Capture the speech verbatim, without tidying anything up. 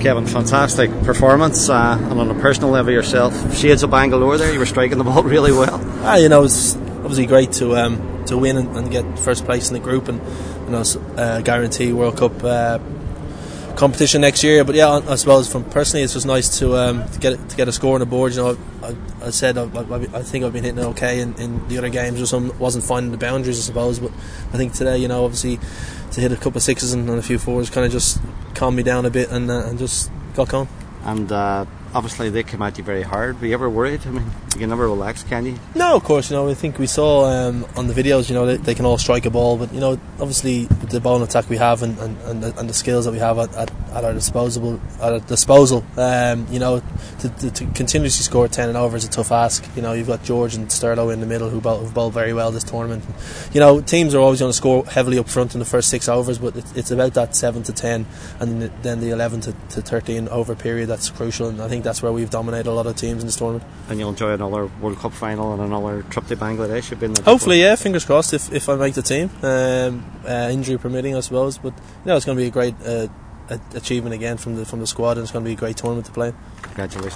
Kevin, fantastic performance, uh, and on a personal level yourself, shades of Bangalore there, you were striking the ball really well. Ah, you know, it's obviously great to um, to win and, and get first place in the group, and you know, uh, guarantee World Cup uh, competition next year. But yeah, I, I suppose from personally, it's just nice to, um, to get to get a score on the board. You know, I, I said I, I, I think I've been hitting it okay in, in the other games, just wasn't finding the boundaries, I suppose. But I think today, you know, obviously to hit a couple of sixes and, and a few fours kind of just calmed me down a bit, and uh, and just got going. And uh, obviously they came at you very hard. Were you ever worried? I mean, you can never relax, can you? No, of course. You know, I think we saw um, on the videos, you know, they, they can all strike a ball, but you know, obviously with the ball attack we have, and, and, and, the, and the skills that we have at, at, at our disposal, at our disposal, um, you know, to, to, to continuously score ten and over is a tough ask. You know, you've got George and Sterlo in the middle who bowled, who've bowled very well this tournament. You know, teams are always going to score heavily up front in the first six overs, but it's, it's about that seven to ten, and then the eleven to thirteen over period that's crucial. And I think that's where we've dominated a lot of teams in this tournament. And you'll enjoy another World Cup final and another trip to Bangladesh. You've been there hopefully before. Yeah, fingers crossed if, if I make the team, um, uh, injury permitting, I suppose. But you know, it's going to be a great uh, achievement again from the from the squad, and it's going to be a great tournament to play. Congratulations.